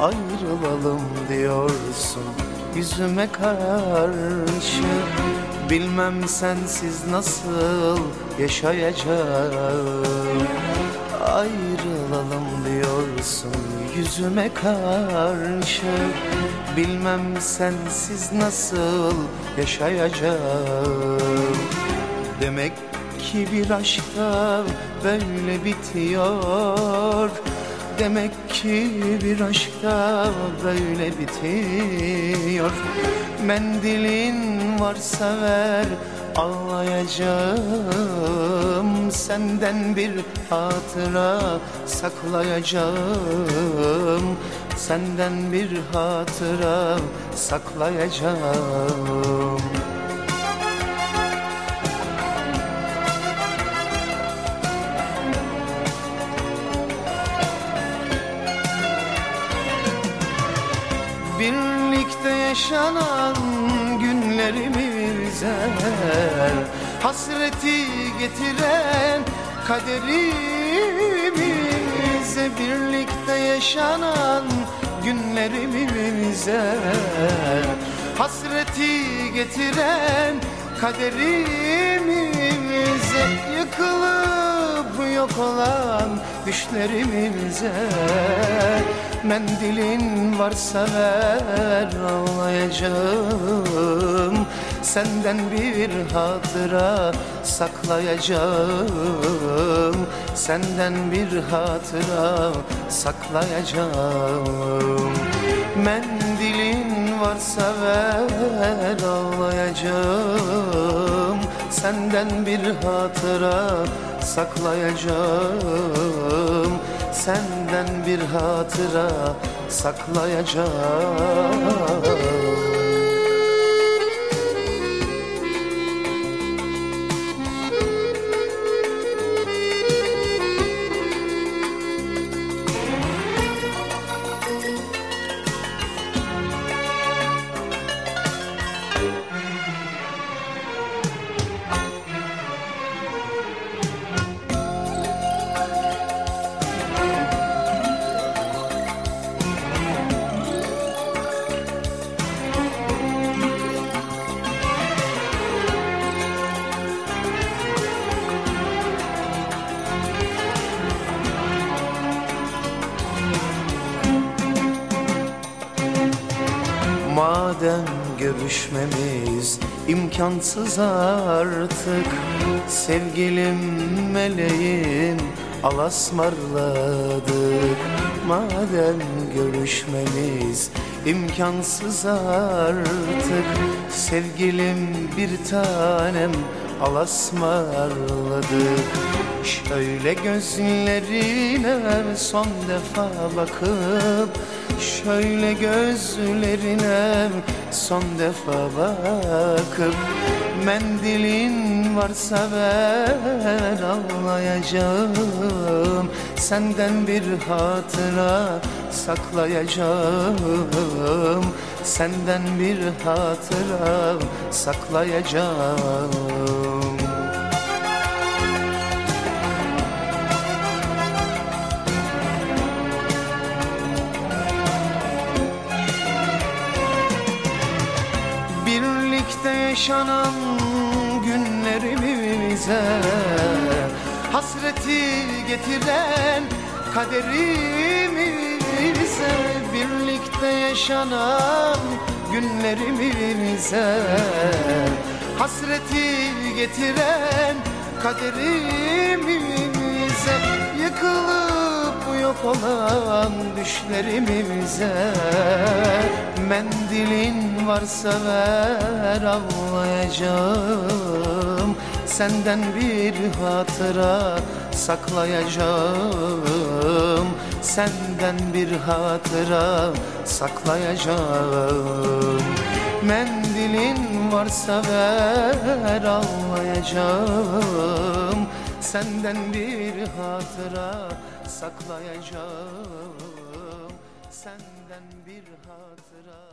ayrılalım diyorsun yüzüme karşı. Bilmem sensiz nasıl yaşayacağım. Ayrılalım diyorsun yüzüme karşı. Bilmem sensiz nasıl yaşayacağım. Demek ki bir aşkta böyle bitiyor. Demek ki bir aşkta böyle bitiyor. Mendilin varsa ver, ağlayacağım. Senden bir hatıra saklayacağım. Senden bir hatıra saklayacağım. Birlikte yaşanan günlerimize hasreti getiren kaderimize. Birlikte yaşanan günlerimize hasreti getiren kaderimize. Yıkılıp yok olan düşlerimize mendilin varsa ver, ağlayacağım. Senden bir hatıra saklayacağım. Senden bir hatıra saklayacağım. Mendilin varsa ver, ağlayacağım. Senden bir hatıra saklayacağım. Senden bir hatıra saklayacağım. Madem görüşmemiz imkansız artık, sevgilim meleğim alasmarladık. Madem görüşmemiz imkansız artık, sevgilim bir tanem alasmarladık. Şöyle gözlerine son defa bakıp, şöyle gözlerine son defa bakıp, mendilin varsa ver, ağlayacağım. Senden bir hatıra saklayacağım. Senden bir hatıra saklayacağım. Birlikte yaşanan günlerimize hasreti getiren kaderimize. Birlikte yaşanan günlerimize hasreti getiren kaderimize. Yıkılıp yok olan düşlerimize mendilin varsa ver, ağlayacağım. Senden bir hatıra saklayacağım. Senden bir hatıra saklayacağım. Mendilin varsa ver, ağlayacağım. Senden bir hatıra saklayacağım. Senden bir hatıra